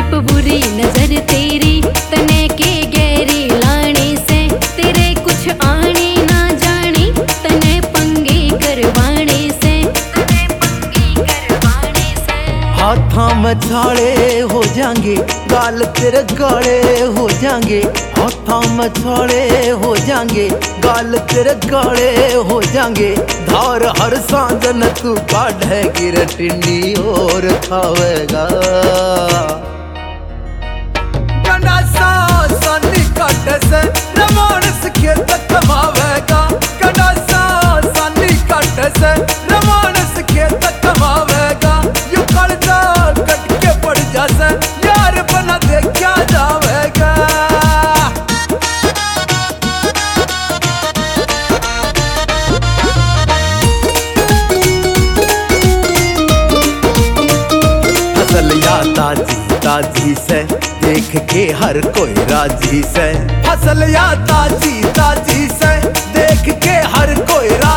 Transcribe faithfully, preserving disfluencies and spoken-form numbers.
नप बुरी नजर तेरी तने के गहरी लाने से, तेरे कुछ आने ना जाने तने पंगे करवाने से, तने पंगे करवाने से। हाथां में छाले हो जाएंगे, गाल तेरे गाले हो जाएंगे। हाथां में छाले हो जाएंगे, गाल तेरे गाले हो जाएंगे। धार हर सांझ न तू काढ़ेगी रे टिंडी और खावेगा। गंडासा सानी काट से रमानस खेत कमावेगा। गंडासा सानी काट से रमानस खेत कमावेगा। यू कलजा कट के पड़ जासे यार बना दे क्या जावेगा। फसल या ताजी ताजी से देख के हर कोई राजी से। फसल या ताजी ताजी से देख के हर कोई राजी